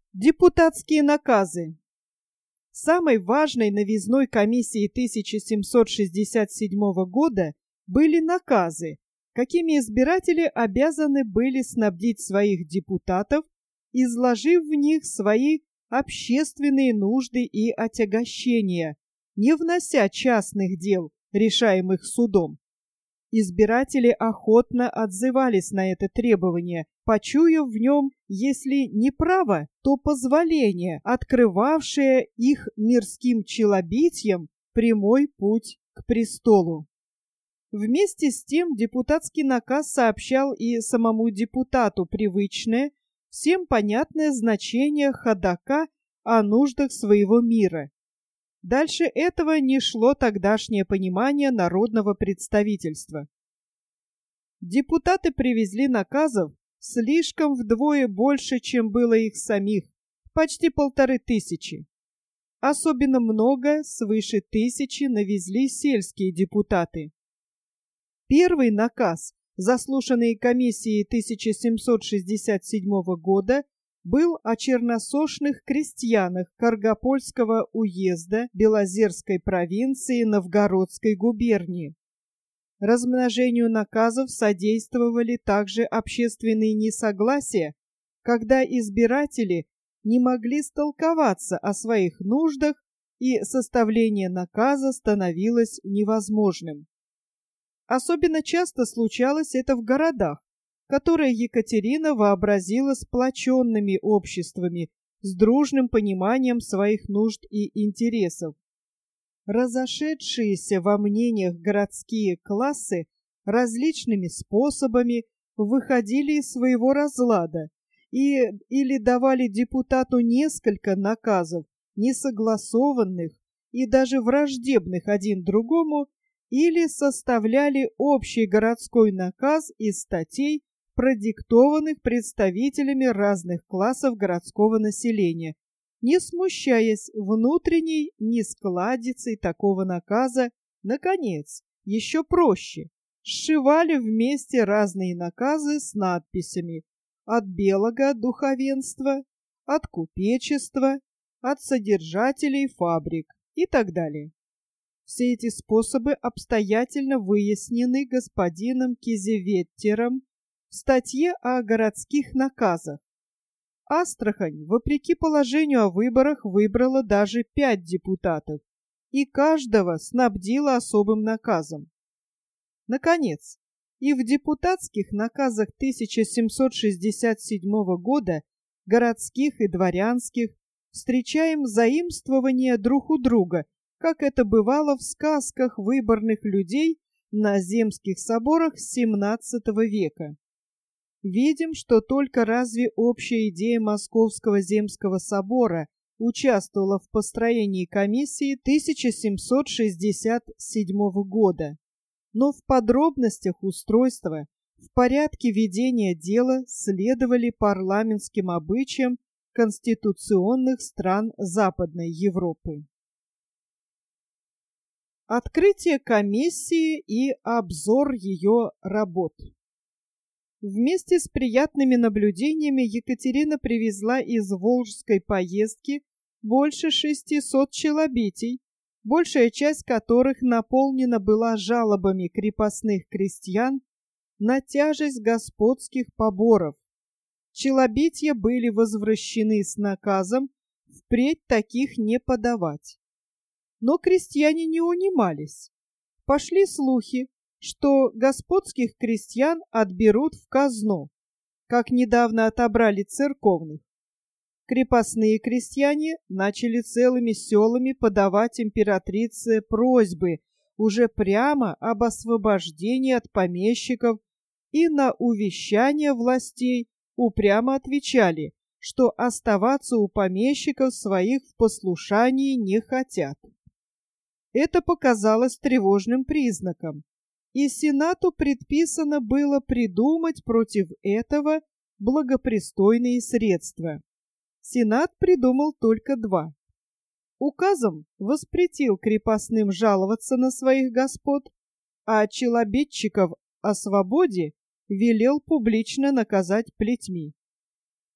Депутатские наказы. Самой важной новизной комиссии 1767 года были наказы, какими избиратели обязаны были снабдить своих депутатов, изложив в них свои общественные нужды и отягощения, не внося частных дел, решаемых судом. Избиратели охотно отзывались на это требование, почуяв в нем, если не право, то позволение, открывавшее их мирским челобитьям прямой путь к престолу. Вместе с тем депутатский наказ сообщал и самому депутату привычное, всем понятное значение ходока о нуждах своего мира. Дальше этого не шло тогдашнее понимание народного представительства. Депутаты привезли наказов слишком вдвое больше, чем было их самих, почти 1500. Особенно много, свыше 1000, навезли сельские депутаты. Первый наказ, заслушанный комиссией 1767 года, был о черносошных крестьянах Каргопольского уезда Белозерской провинции Новгородской губернии. Размножению наказов содействовали также общественные несогласия, когда избиратели не могли столковаться о своих нуждах, и составление наказа становилось невозможным. Особенно часто случалось это в городах, которые Екатерина вообразила сплоченными обществами с дружным пониманием своих нужд и интересов. Разошедшиеся во мнениях городские классы различными способами выходили из своего разлада или давали депутату несколько наказов, несогласованных и даже враждебных один другому, или составляли общий городской наказ из статей, продиктованных представителями разных классов городского населения, не смущаясь внутренней нескладицей такого наказа. Наконец, еще проще, сшивали вместе разные наказы с надписями от белого духовенства, от купечества, от содержателей фабрик и так далее. Все эти способы обстоятельно выяснены господином Кизеветтером в статье о городских наказах. Астрахань, вопреки положению о выборах, выбрала даже 5 депутатов, и каждого снабдила особым наказом. Наконец, и в депутатских наказах 1767 года, городских и дворянских, встречаем заимствования друг у друга, как это бывало в сказках выборных людей на земских соборах XVII века. Видим, что только разве общая идея Московского земского собора участвовала в построении комиссии 1767 года, но в подробностях устройства, в порядке ведения дела следовали парламентским обычаям конституционных стран Западной Европы. Открытие комиссии и обзор ее работ. Вместе с приятными наблюдениями Екатерина привезла из Волжской поездки больше 600 челобитий, большая часть которых наполнена была жалобами крепостных крестьян на тяжесть господских поборов. Челобития были возвращены с наказом впредь таких не подавать. Но крестьяне не унимались. Пошли слухи, что господских крестьян отберут в казну, как недавно отобрали церковных. Крепостные крестьяне начали целыми селами подавать императрице просьбы уже прямо об освобождении от помещиков, и на увещания властей упрямо отвечали, что оставаться у помещиков своих в послушании не хотят. Это показалось тревожным признаком, и Сенату предписано было придумать против этого благопристойные средства. Сенат придумал только 2. Указом воспретил крепостным жаловаться на своих господ, а челобитчиков о свободе велел публично наказать плетьми.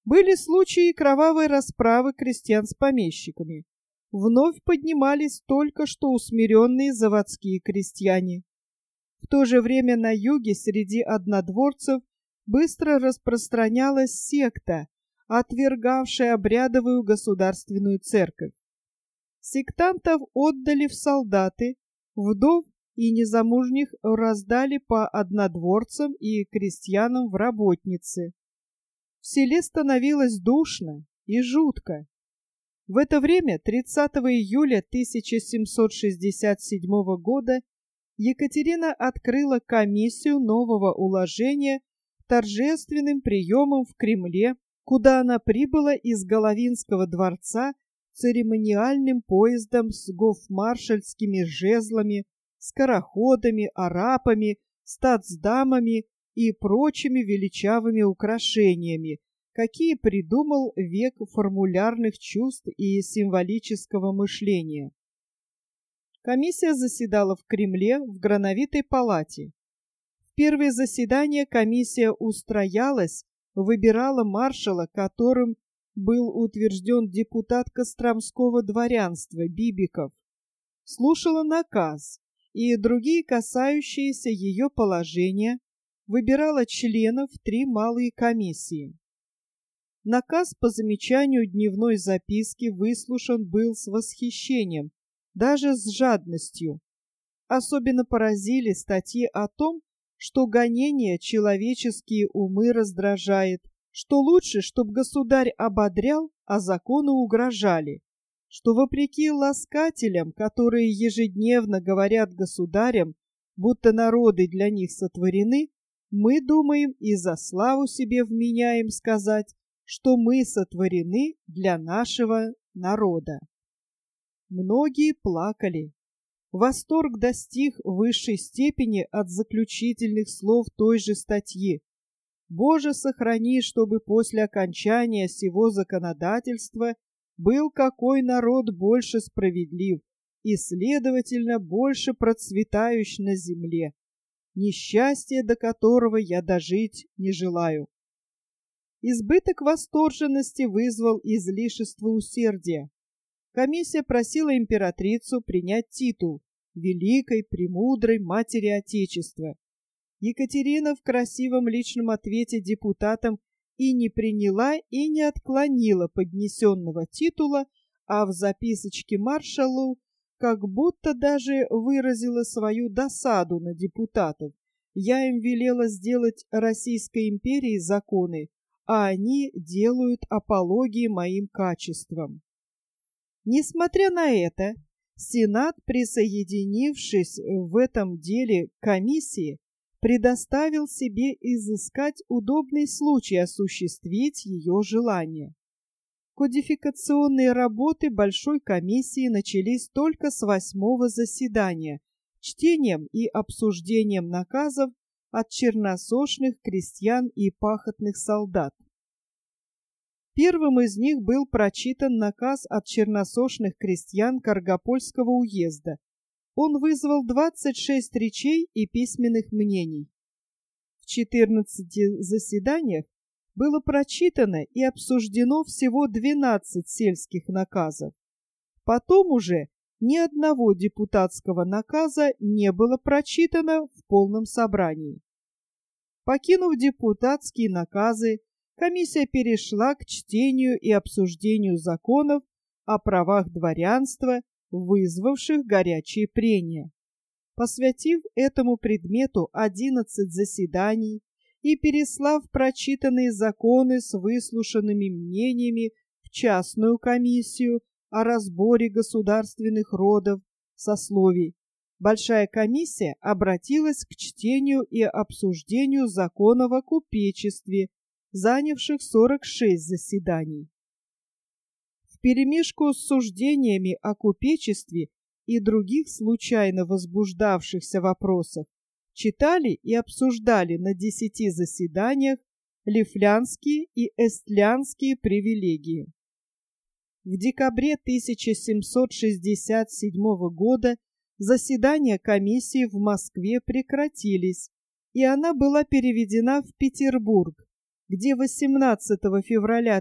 Были случаи кровавой расправы крестьян с помещиками. Вновь поднимались только что усмиренные заводские крестьяне. В то же время на юге среди однодворцев быстро распространялась секта, отвергавшая обрядовую государственную церковь. Сектантов отдали в солдаты, вдов и незамужних раздали по однодворцам и крестьянам в работницы. В селе становилось душно и жутко. В это время, 30 июля 1767 года, Екатерина открыла комиссию нового уложения торжественным приемом в Кремле, куда она прибыла из Головинского дворца церемониальным поездом с гофмаршальскими жезлами, скороходами, арапами, статсдамами и прочими величавыми украшениями, какие придумал век формулярных чувств и символического мышления. Комиссия заседала в Кремле в Грановитой палате. В первое заседание комиссия устроялась, выбирала маршала, которым был утвержден депутат Костромского дворянства Бибиков, слушала наказ и другие касающиеся ее положения, выбирала членов 3 малые комиссии. Наказ по замечанию дневной записки выслушан был с восхищением, даже с жадностью. Особенно поразили статьи о том, что гонение человеческие умы раздражает, что лучше, чтоб государь ободрял, а законы угрожали, что вопреки ласкателям, которые ежедневно говорят государям, будто народы для них сотворены, мы думаем и за славу себе вменяем сказать, что мы сотворены для нашего народа. Многие плакали. Восторг достиг высшей степени от заключительных слов той же статьи. Боже, сохрани, чтобы после окончания сего законодательства был какой народ больше справедлив и, следовательно, больше процветающий на земле, несчастье до которого я дожить не желаю. Избыток восторженности вызвал излишество усердия. Комиссия просила императрицу принять титул великой, премудрой матери Отечества. Екатерина в красивом личном ответе депутатам и не приняла, и не отклонила поднесенного титула, а в записочке маршалу как будто даже выразила свою досаду на депутатов. Я им велела сделать Российской империи законы, а они делают апологии моим качествам. Несмотря на это, Сенат, присоединившись в этом деле к комиссии, предоставил себе изыскать удобный случай осуществить ее желание. Кодификационные работы Большой комиссии начались только с 8-го заседания, чтением и обсуждением наказов от черносошных крестьян и пахотных солдат. Первым из них был прочитан наказ от черносошных крестьян Каргопольского уезда. Он вызвал 26 речей и письменных мнений. В 14 заседаниях было прочитано и обсуждено всего 12 сельских наказов. Потом уже ни одного депутатского наказа не было прочитано в полном собрании. Покинув депутатские наказы, комиссия перешла к чтению и обсуждению законов о правах дворянства, вызвавших горячие прения. Посвятив этому предмету 11 заседаний и переслав прочитанные законы с выслушанными мнениями в частную комиссию о разборе государственных родов, сословий, Большая комиссия обратилась к чтению и обсуждению законов о купечестве, занявших 46 заседаний. Вперемешку с суждениями о купечестве и других случайно возбуждавшихся вопросах читали и обсуждали на 10 заседаниях лифлянские и эстлянские привилегии. В декабре 1767 года заседания комиссии в Москве прекратились, и она была переведена в Петербург, где 18 февраля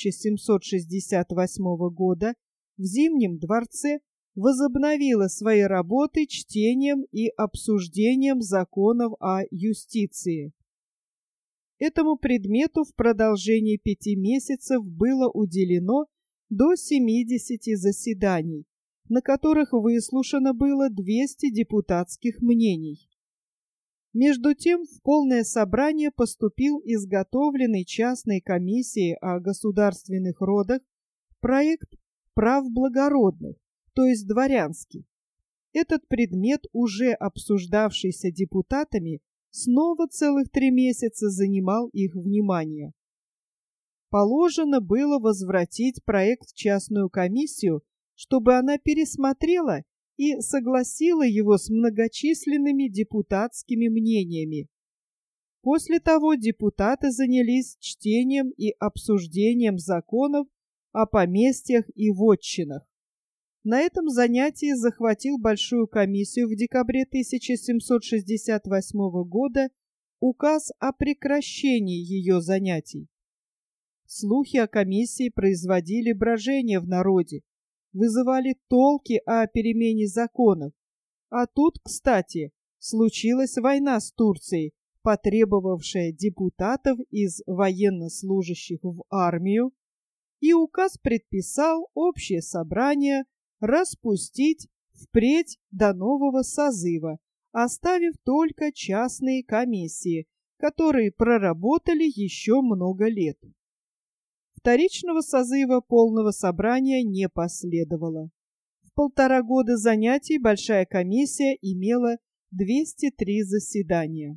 1768 года в Зимнем дворце возобновила свои работы чтением и обсуждением законов о юстиции. Этому предмету в продолжении 5 месяцев было уделено до 70 заседаний, на которых выслушано было 200 депутатских мнений. Между тем, в полное собрание поступил изготовленный частной комиссией о государственных родах проект прав благородных, то есть дворянский. Этот предмет, уже обсуждавшийся депутатами, снова целых 3 месяца занимал их внимание. Положено было возвратить проект в частную комиссию, чтобы она пересмотрела и согласила его с многочисленными депутатскими мнениями. После того депутаты занялись чтением и обсуждением законов о поместьях и вотчинах. На этом занятии захватил большую комиссию в декабре 1768 года указ о прекращении ее занятий. Слухи о комиссии производили брожение в народе, вызывали толки о перемене законов. А тут, кстати, случилась война с Турцией, потребовавшая депутатов из военнослужащих в армию, и указ предписал общее собрание распустить впредь до нового созыва, оставив только частные комиссии, которые проработали еще много лет. Вторичного созыва полного собрания не последовало. В 1,5 года занятий большая комиссия имела 203 заседания.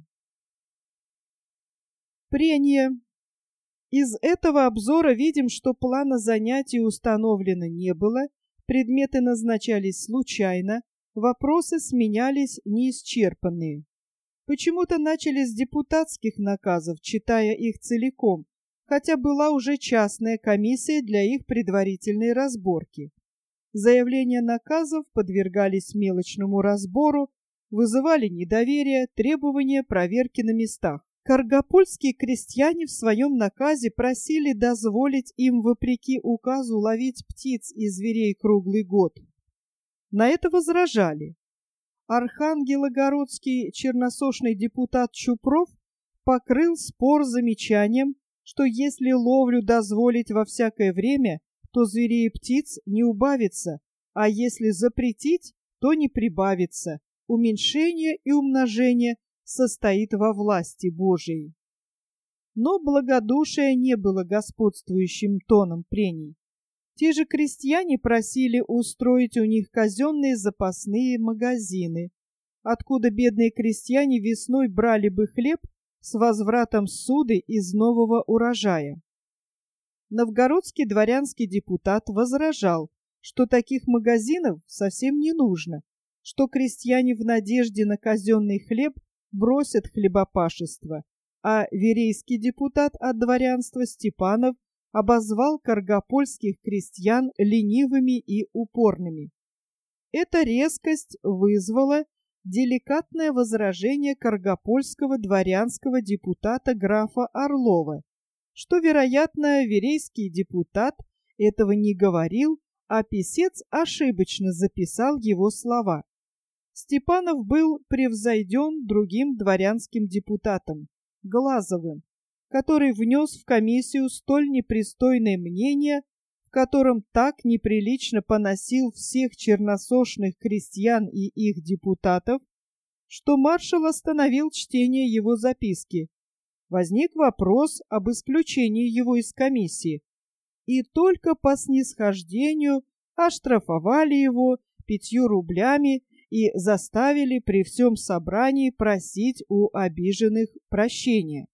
Прения. Из этого обзора видим, что плана занятий установлено не было, предметы назначались случайно, вопросы сменялись неисчерпанные. Почему-то начали с депутатских наказов, читая их целиком, хотя была уже частная комиссия для их предварительной разборки. Заявления наказов подвергались мелочному разбору, вызывали недоверие, требования проверки на местах. Каргопольские крестьяне в своем наказе просили дозволить им, вопреки указу, ловить птиц и зверей круглый год. На это возражали. Архангелогородский черносошный депутат Чупров покрыл спор замечанием, что если ловлю дозволить во всякое время, то зверей и птиц не убавится, а если запретить, то не прибавится. Уменьшение и умножение состоит во власти Божией. Но благодушие не было господствующим тоном прений. Те же крестьяне просили устроить у них казенные запасные магазины, откуда бедные крестьяне весной брали бы хлеб с возвратом ссуды из нового урожая. Новгородский дворянский депутат возражал, что таких магазинов совсем не нужно, что крестьяне в надежде на казенный хлеб бросят хлебопашество, а верейский депутат от дворянства Степанов обозвал каргопольских крестьян ленивыми и упорными. Эта резкость вызвала деликатное возражение каргопольского дворянского депутата графа Орлова, что, вероятно, верейский депутат этого не говорил, а писец ошибочно записал его слова. Степанов был превзойден другим дворянским депутатом, Глазовым, который внес в комиссию столь непристойное мнение, в котором так неприлично поносил всех черносошных крестьян и их депутатов, что маршал остановил чтение его записки. Возник вопрос об исключении его из комиссии, и только по снисхождению оштрафовали его 5 рублями и заставили при всем собрании просить у обиженных прощения.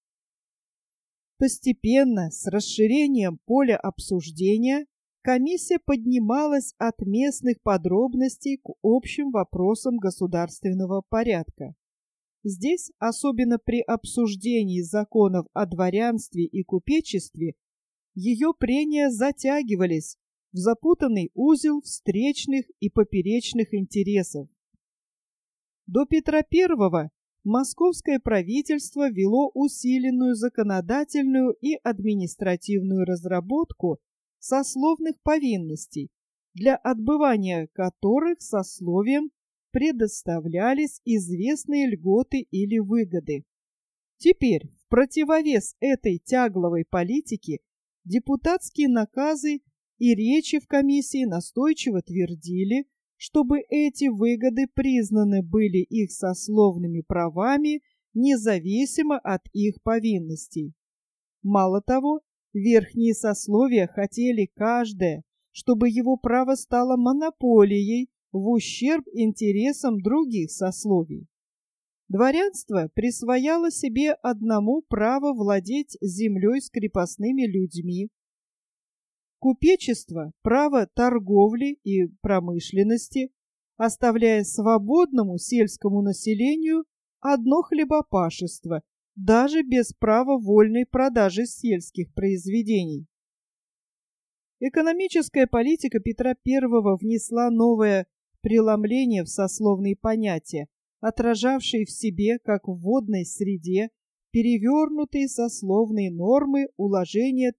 Постепенно, с расширением поля обсуждения, комиссия поднималась от местных подробностей к общим вопросам государственного порядка. Здесь, особенно при обсуждении законов о дворянстве и купечестве, ее прения затягивались в запутанный узел встречных и поперечных интересов. До Петра I московское правительство вело усиленную законодательную и административную разработку сословных повинностей, для отбывания которых сословиям предоставлялись известные льготы или выгоды. Теперь, в противовес этой тягловой политике, депутатские наказы и речи в комиссии настойчиво твердили, чтобы эти выгоды признаны были их сословными правами независимо от их повинностей. Мало того, верхние сословия хотели каждое, чтобы его право стало монополией в ущерб интересам других сословий. Дворянство присвояло себе одному право владеть землей с крепостными людьми, купечество – право торговли и промышленности, оставляя свободному сельскому населению одно хлебопашество, даже без права вольной продажи сельских произведений. Экономическая политика Петра I внесла новое преломление в сословные понятия, отражавшие в себе, как в водной среде, перевернутые сословные нормы уложения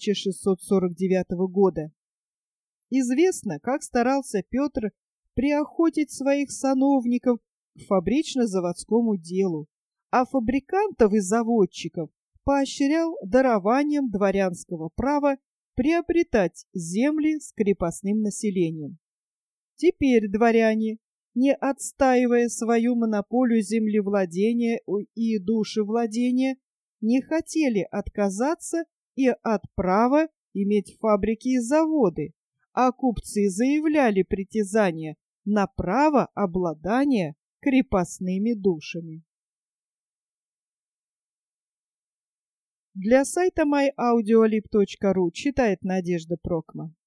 1649 года. Известно, как старался Петр приохотить своих сановников к фабрично-заводскому делу, а фабрикантов и заводчиков поощрял дарованием дворянского права приобретать земли с крепостным населением. Теперь дворяне, не отстаивая свою монополию землевладения и душевладения, не хотели отказаться и от права иметь фабрики и заводы, а купцы заявляли притязания на право обладания крепостными душами. Для сайта myaudioLib.ru читает Надежда Прокма.